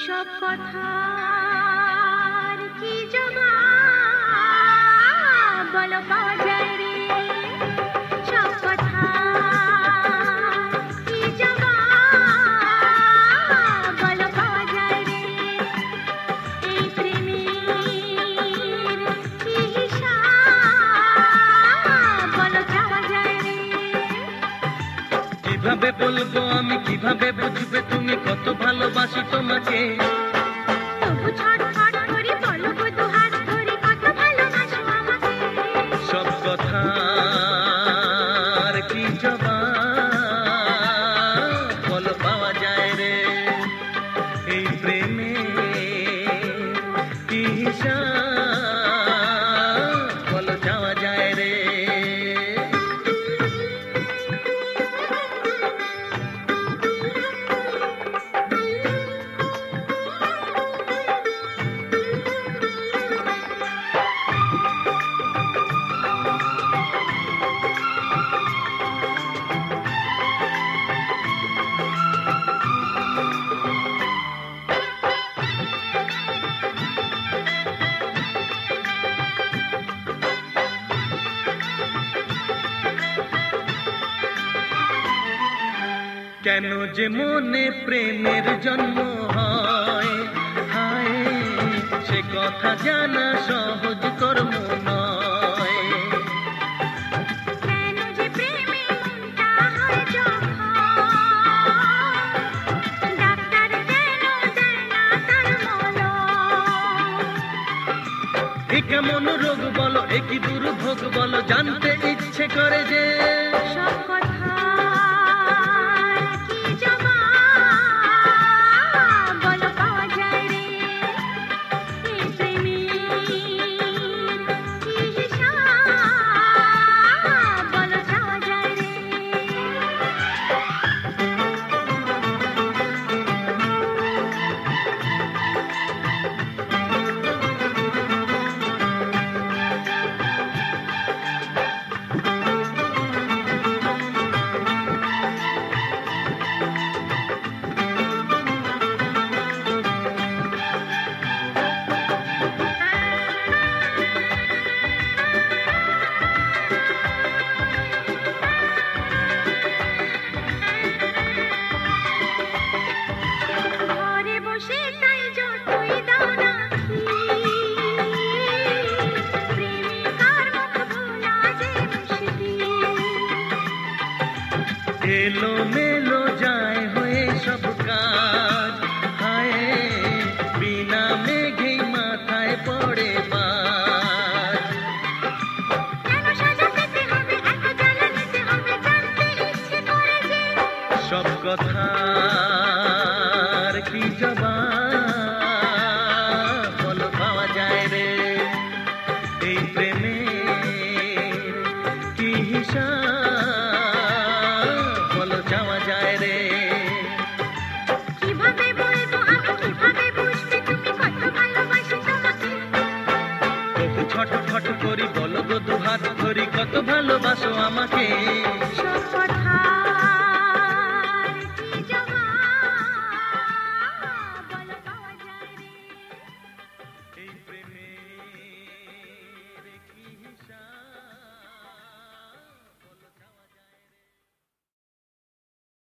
সব কথার কি জবাব বলো পাওয়া যায় রে, সব কথার কি জবাব বলো পাওয়া যায় রে, এই প্রেমের কি হিসাব বলো চাওয়া যায় রে। কিভাবে বলবো আমি, কিভাবে বুঝবে তুমি কত ভালোবাসি তোমাকে, তবু ছটফট করে বলো গো দুহাত ধরে কত ভালোবাসো আমাকে, সব কথার কি জবাব বলো পাওয়া যায় রে, এই প্রেমে কি হিসাব বলো চাওয়া যায় রে। কেন যে মনে প্রেমের জন্ম হয়, হায় সে কথা জানা সহজ কর্ম নয়, কেন যে প্রেমে মনটা হয় যখন, ডাক্তার কেন দেয় না তার মলম, এ কেমন রোগ বলো, এ কি দুর্ভোগ বলো, জানতে ইচ্ছে করে যে সব কথার কি জবাব বলো পাওয়া যায় রে, এই প্রেমের কি হিসাব বলো চাওয়া যায় রে। ঘরে বসে তাই যতই দাও না প্রেমিকার মুখ ভোলা যে মুশকিল, এলো মেলো যায় হয়ে সব কাজ, হায় বিনা মেঘেই মাথায় পড়ে বাজ, কেন সাজা পেতে হবে এত জ্বালা নিতে হবে, জানতে ইচ্ছে করে যে সব কথার কি জবাব বলো পাওয়া যায় রে, এই প্রেমের কি হিসাব বলো চাওয়া যায় রে। কিভাবে বলবো আমি, কিভাবে বুঝবে তুমি কত ভালোবাসি তোমাকে, তবু ছটফট করি বলো গো দুহাত ধরি কত ভালোবাসো আমাকে।